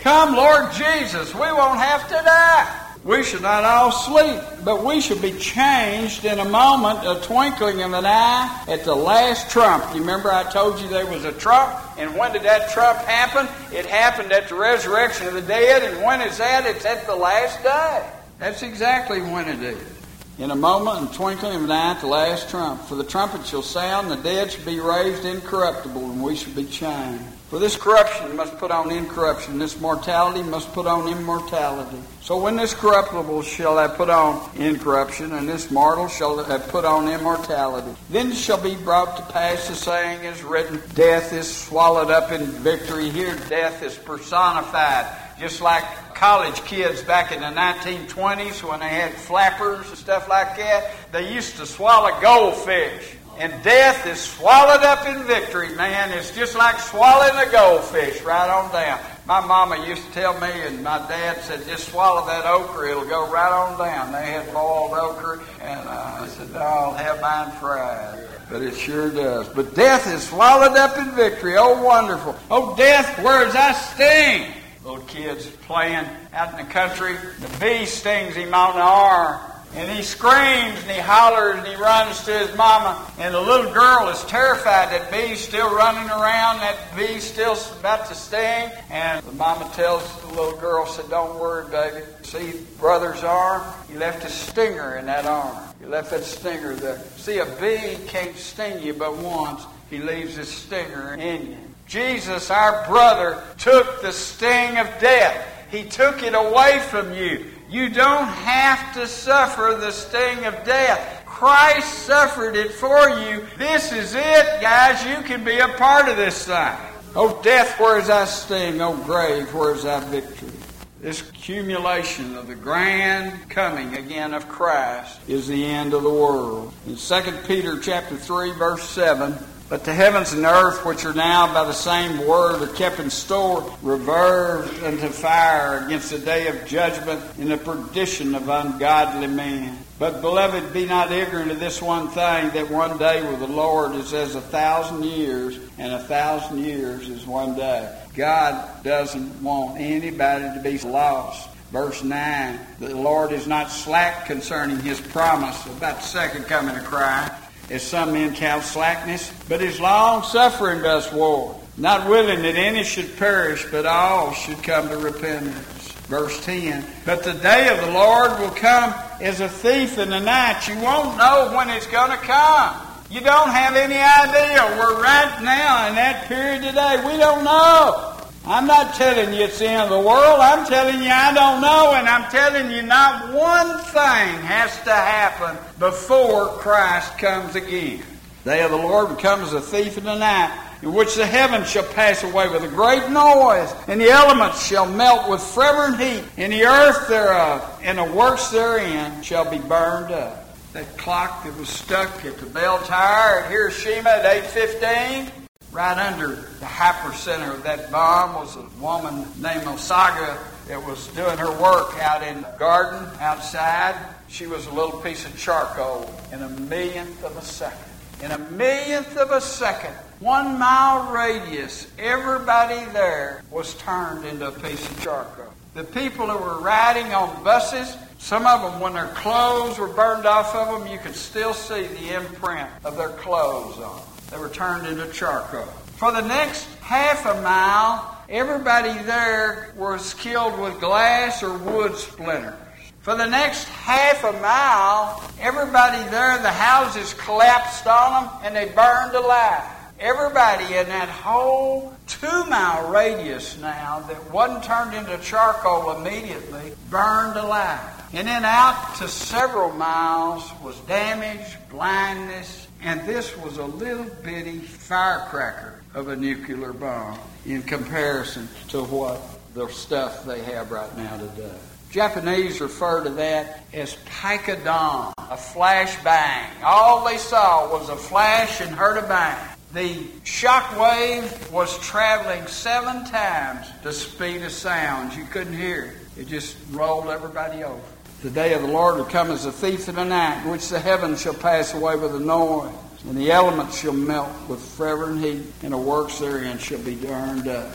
A: Come, Lord Jesus, we won't have to die. We should not all sleep, but we should be changed in a moment, a twinkling of an eye, at the last trump. You remember I told you there was a trump? And when did that trump happen? It happened at the resurrection of the dead. And when is that? It's at the last day. That's exactly when it is. In a moment and twinkling of an eye at the last trump. For the trumpet shall sound, the dead shall be raised incorruptible, and we shall be changed. For this corruption must put on incorruption, this mortality must put on immortality. So when this corruptible shall have put on incorruption, and this mortal shall have put on immortality, then shall be brought to pass the saying is written, death is swallowed up in victory. Here death is personified, just like college kids back in the nineteen twenties when they had flappers and stuff like that. They used to swallow goldfish. And death is swallowed up in victory, man. It's just like swallowing a goldfish right on down. My mama used to tell me, and my dad said, just swallow that okra, it'll go right on down. They had boiled okra, and uh, I said, no, I'll have mine fried. But it sure does. But death is swallowed up in victory. Oh, wonderful. Oh, death, where is thy sting? Little kids playing out in the country. The bee stings him on the arm. And he screams and he hollers and he runs to his mama. And the little girl is terrified. That bee's still running around. That bee's still about to sting. And the mama tells the little girl, said, don't worry, baby. See brother's arm? He left a stinger in that arm. He left that stinger there. See, a bee can't sting you but once. He leaves his stinger in you. Jesus, our brother, took the sting of death. He took it away from you. You don't have to suffer the sting of death. Christ suffered it for you. This is it, guys. You can be a part of this thing. Oh, death, where is thy sting? Oh, grave, where is thy victory? This accumulation of the grand coming again of Christ is the end of the world. In Second Peter chapter three, verse seven, but the heavens and earth, which are now by the same word, are kept in store, reserved unto fire against the day of judgment and the perdition of ungodly men. But, beloved, be not ignorant of this one thing, that one day with the Lord is as a thousand years, and a thousand years is one day. God doesn't want anybody to be lost. Verse nine, the Lord is not slack concerning His promise about the second coming of Christ, as some men count slackness, but is long-suffering to us war, not willing that any should perish, but all should come to repentance. Verse ten, but the day of the Lord will come as a thief in the night. You won't know when it's going to come. You don't have any idea. We're right now in that period today. We don't know. I'm not telling you it's the end of the world. I'm telling you I don't know, and I'm telling you not one thing has to happen before Christ comes again. The day of the Lord will come as a thief in the night, in which the heavens shall pass away with a great noise, and the elements shall melt with fervent heat, and the earth thereof, and the works therein shall be burned up. That clock that was stuck at the bell tower at Hiroshima at eight fifteen, right under the hypercenter of that bomb was a woman named Osaga that was doing her work out in the garden outside. She was a little piece of charcoal in a millionth of a second. In a millionth of a second, one mile radius, everybody there was turned into a piece of charcoal. The people who were riding on buses, some of them, when their clothes were burned off of them, you could still see the imprint of their clothes on them. They were turned into charcoal. For the next half a mile, everybody there was killed with glass or wood splinters. For the next half a mile, everybody there, the houses collapsed on them and they burned alive. Everybody in that whole two-mile radius now that wasn't turned into charcoal immediately burned alive. And then out to several miles was damage, blindness, and this was a little bitty firecracker of a nuclear bomb in comparison to what the stuff they have right now today. Japanese refer to that as pika-don, a flash bang. All they saw was a flash and heard a bang. The shock wave was traveling seven times the speed of sound. You couldn't hear it. It just rolled everybody over. The day of the Lord will come as a thief in the night, in which the heavens shall pass away with a noise, and the elements shall melt with fervent heat, and the works therein shall be burned up.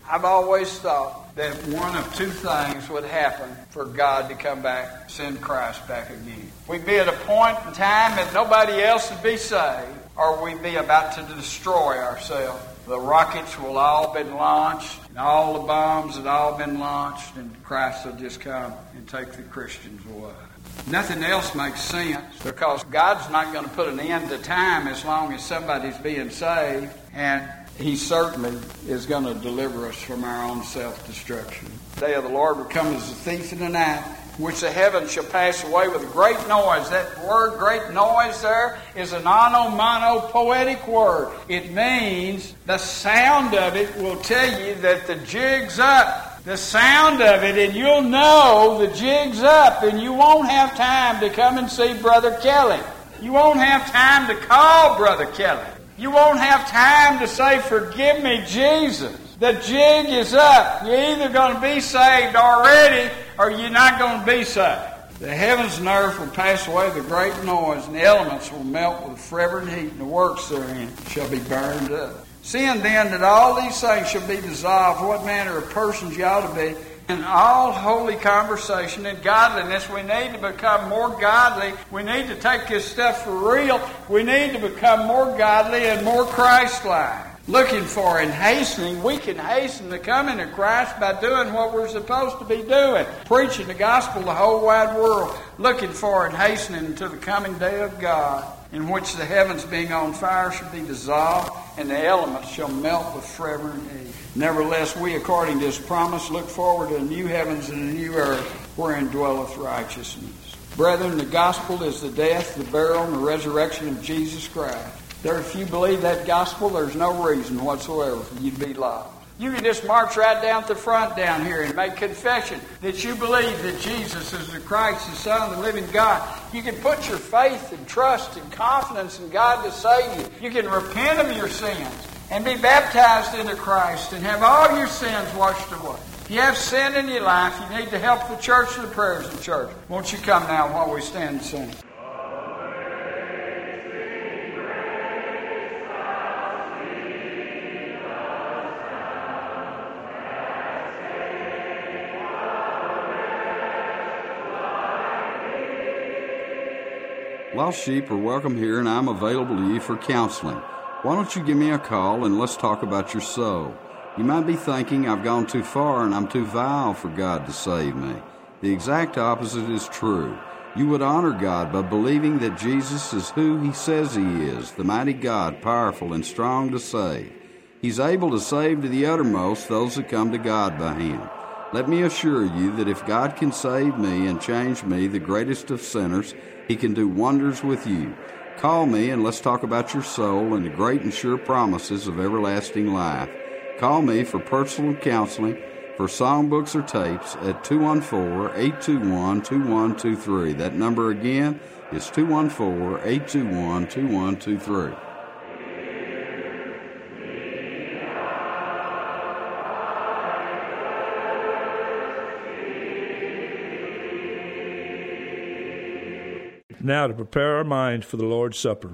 A: I've always thought that one of two things would happen for God to come back, send Christ back again. We'd be at a point in time that nobody else would be saved, or we'd be about to destroy ourselves. The rockets will all been launched, and all the bombs have all been launched, and Christ will just come and take the Christians away. Nothing else makes sense, because God's not going to put an end to time as long as somebody's being saved, and He certainly is going to deliver us from our own self-destruction. The day of the Lord will come as a thief in the night, which the heavens shall pass away with a great noise. That word, great noise, there is an onomatopoetic word. It means the sound of it will tell you that the jig's up. The sound of it, and you'll know the jig's up, and you won't have time to come and see Brother Kelly. You won't have time to call Brother Kelly. You won't have time to say, "Forgive me, Jesus." The jig is up. You're either going to be saved already, or you're not going to be saved. The heavens and earth will pass away with a great noise, and the elements will melt with fervent heat, and the works therein shall be burned up. Seeing then that all these things shall be dissolved, what manner of persons you ought to be, in all holy conversation and godliness. We need to become more godly. We need to take this stuff for real. We need to become more godly and more Christ-like. Looking for and hastening, we can hasten the coming of Christ by doing what we're supposed to be doing. Preaching the gospel to the whole wide world. Looking for and hastening to the coming day of God, in which the heavens being on fire shall be dissolved, and the elements shall melt with fervent heat. Nevertheless, we, according to His promise, look forward to a new heavens and a new earth, wherein dwelleth righteousness. Brethren, the gospel is the death, the burial, and the resurrection of Jesus Christ. There, if you believe that gospel, there's no reason whatsoever for you to be lost. You can just march right down to the front down here and make confession that you believe that Jesus is the Christ, the Son of the living God. You can put your faith and trust and confidence in God to save you. You can repent of your sins and be baptized into Christ and have all your sins washed away. If you have sin in your life, you need to help the church and the prayers of the church. Won't you come now while we stand and sing? Lost sheep are welcome here, and I'm available to you for counseling. Why don't you give me a call and let's talk about your soul? You might be thinking I've gone too far and I'm too vile for God to save me. The exact opposite is true. You would honor God by believing that Jesus is who He says He is, the mighty God, powerful and strong to save. He's able to save to the uttermost those that come to God by Him. Let me assure you that if God can save me and change me, the greatest of sinners, He can do wonders with you. Call me and let's talk about your soul and the great and sure promises of everlasting life. Call me for personal counseling, for songbooks or tapes at two one four, eight two one, two one two three. That number again is two one four, eight two one, two one two three.
C: Now to prepare our minds for the Lord's Supper.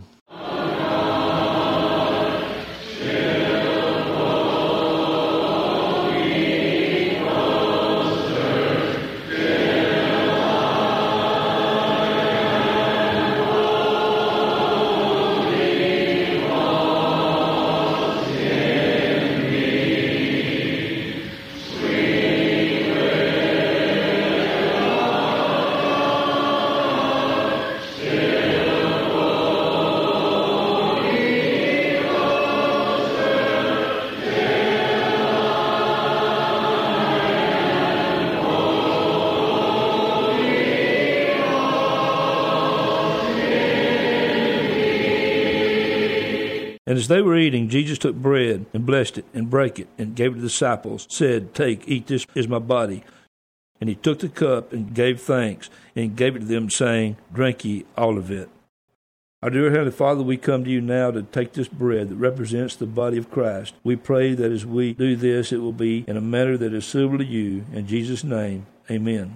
C: And as they were eating, Jesus took bread and blessed it and brake it and gave it to the disciples, said, "Take, eat, this is my body." And He took the cup and gave thanks and gave it to them, saying, "Drink ye all of it." Our dear Heavenly Father, we come to you now to take this bread that represents the body of Christ. We pray that as we do this, it will be in a manner that is suitable to you. In Jesus' name, amen.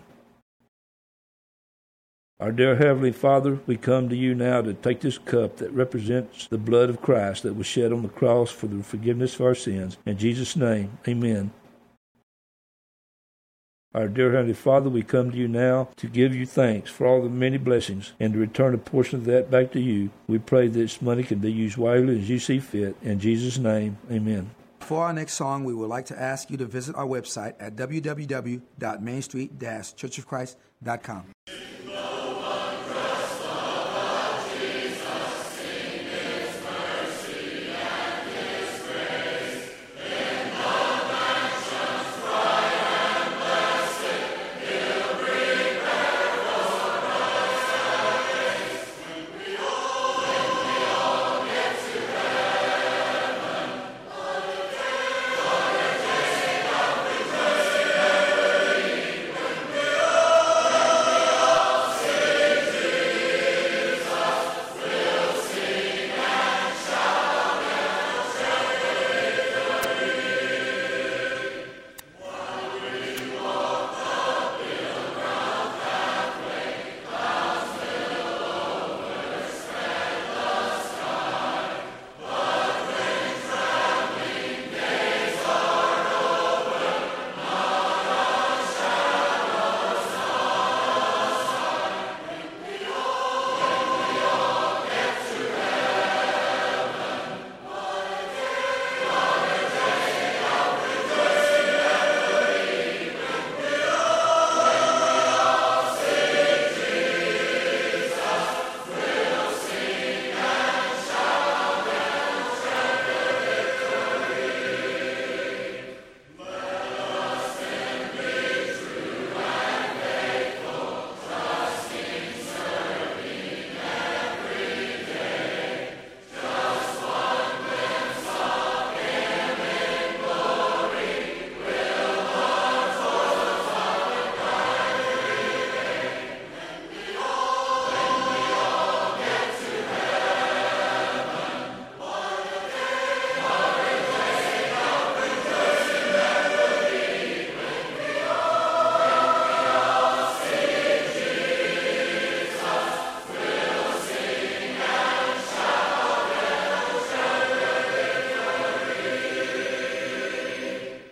C: Our dear Heavenly Father, we come to you now to take this cup that represents the blood of Christ that was shed on the cross for the forgiveness of our sins. In Jesus' name, amen. Our dear Heavenly Father, we come to you now to give you thanks for all the many blessings and to return a portion of that back to you. We pray this money can be used wisely as you see fit. In Jesus' name, amen.
B: For our next song, we would like to ask you to visit our website at w w w dot main street dash church of christ dot com.